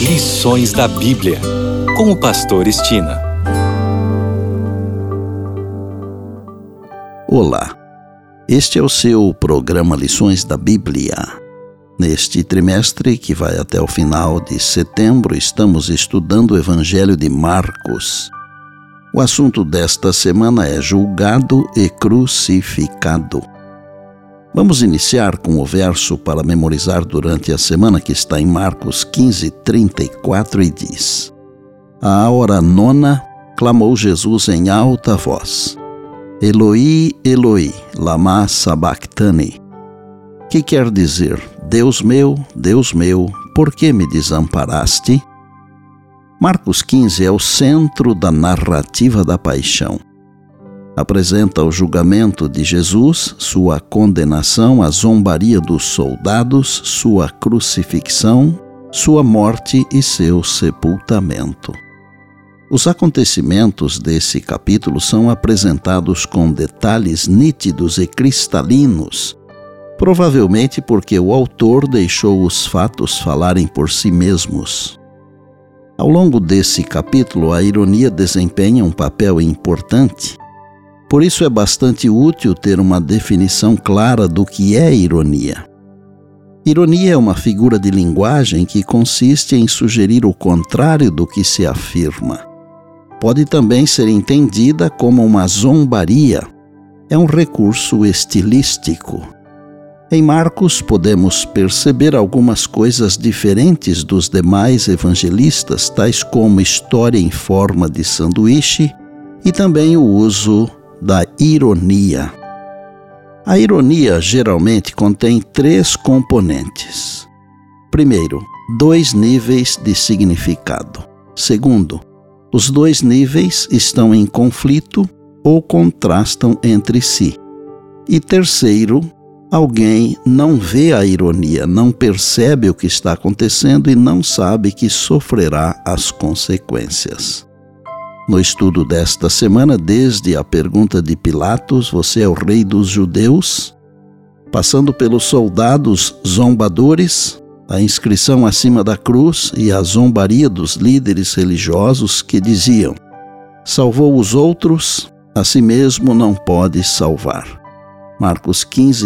Lições da Bíblia, com o pastor Estina. Olá, este é o seu programa Lições da Bíblia. Neste trimestre, que vai até o final de setembro, estamos estudando o Evangelho de Marcos. O assunto desta semana é julgado e crucificado. Vamos iniciar com o verso para memorizar durante a semana, que está em Marcos 15:34 e diz: À hora nona, clamou Jesus em alta voz: Eloi, Eloi, lama sabachthani. Que quer dizer: Deus meu, por que me desamparaste? Marcos 15 é o centro da narrativa da paixão. Apresenta o julgamento de Jesus, sua condenação, a zombaria dos soldados, sua crucifixão, sua morte e seu sepultamento. Os acontecimentos desse capítulo são apresentados com detalhes nítidos e cristalinos, provavelmente porque o autor deixou os fatos falarem por si mesmos. Ao longo desse capítulo, a ironia desempenha um papel importante. Por isso é bastante útil ter uma definição clara do que é ironia. Ironia é uma figura de linguagem que consiste em sugerir o contrário do que se afirma. Pode também ser entendida como uma zombaria. É um recurso estilístico. Em Marcos, podemos perceber algumas coisas diferentes dos demais evangelistas, tais como história em forma de sanduíche e também o uso da ironia. A ironia geralmente contém 3 componentes. Primeiro, 2 níveis de significado. Segundo, os 2 níveis estão em conflito ou contrastam entre si. E terceiro, alguém não vê a ironia, não percebe o que está acontecendo e não sabe que sofrerá as consequências. No estudo desta semana, desde a pergunta de Pilatos, você é o rei dos judeus? Passando pelos soldados zombadores, a inscrição acima da cruz e a zombaria dos líderes religiosos que diziam: salvou os outros, a si mesmo não pode salvar. Marcos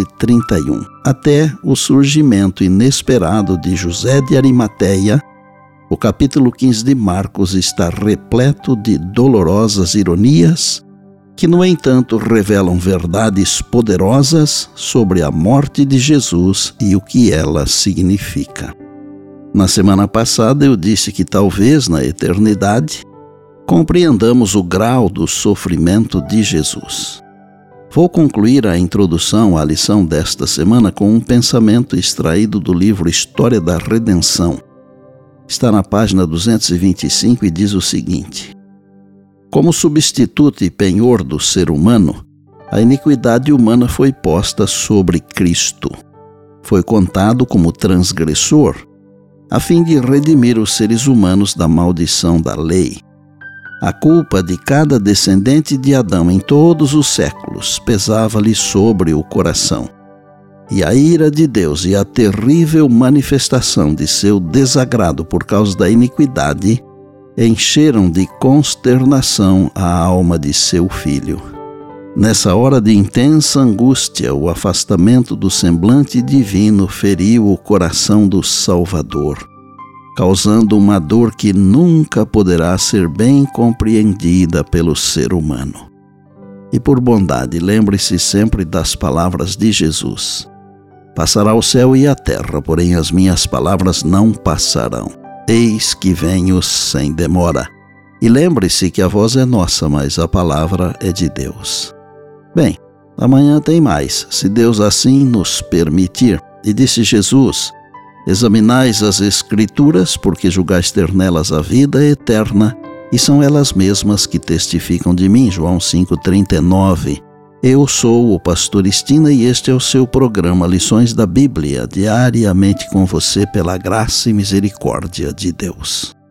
15:31. Até o surgimento inesperado de José de Arimateia, o capítulo 15 de Marcos está repleto de dolorosas ironias que, no entanto, revelam verdades poderosas sobre a morte de Jesus e o que ela significa. Na semana passada eu disse que talvez na eternidade compreendamos o grau do sofrimento de Jesus. Vou concluir a introdução à lição desta semana com um pensamento extraído do livro História da Redenção. Está na página 225 e diz o seguinte: como substituto e penhor do ser humano, a iniquidade humana foi posta sobre Cristo. Foi contado como transgressor, a fim de redimir os seres humanos da maldição da lei. A culpa de cada descendente de Adão em todos os séculos pesava-lhe sobre o coração. E a ira de Deus e a terrível manifestação de seu desagrado por causa da iniquidade encheram de consternação a alma de seu filho. Nessa hora de intensa angústia, o afastamento do semblante divino feriu o coração do Salvador, causando uma dor que nunca poderá ser bem compreendida pelo ser humano. E por bondade, lembre-se sempre das palavras de Jesus: passará o céu e a terra, porém as minhas palavras não passarão. Eis que venho sem demora. E lembre-se que a voz é nossa, mas a palavra é de Deus. Bem, amanhã tem mais, se Deus assim nos permitir. E disse Jesus: examinais as Escrituras, porque julgais ter nelas a vida eterna, e são elas mesmas que testificam de mim. João 5:39. Eu sou o pastor Estina e este é o seu programa Lições da Bíblia, diariamente com você pela graça e misericórdia de Deus.